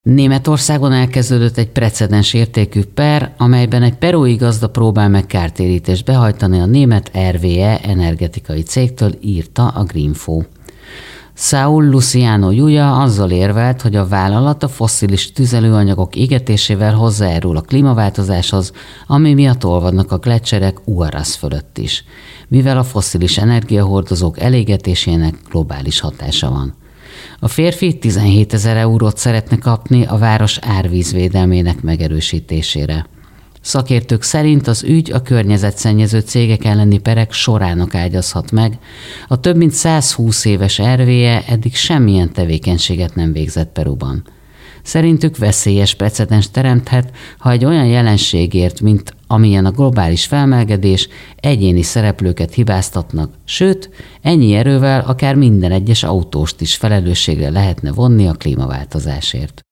Németországban elkezdődött egy precedens értékű per, amelyben egy perui gazda próbál meg kártérítést behajtani a német RWE energetikai cégtől, írta a Greenfo. Saul Luciano Julia azzal érvelt, hogy a vállalat a fosszilis tüzelőanyagok égetésével hozzájárul a klímaváltozáshoz, ami miatt olvadnak a gleccserek Uaraz fölött is, mivel a fosszilis energiahordozók elégetésének globális hatása van. A férfi 17 000 eurót szeretne kapni a város árvízvédelmének megerősítésére. Szakértők szerint az ügy a környezetszennyező cégek elleni perek sorának ágyazhat meg. A több mint 120 éves RWE eddig semmilyen tevékenységet nem végzett Peruban. Szerintük veszélyes precedens teremthet, ha egy olyan jelenségért, mint amilyen a globális felmelegedés, egyéni szereplőket hibáztatnak, sőt, ennyi erővel akár minden egyes autóst is felelősségre lehetne vonni a klímaváltozásért.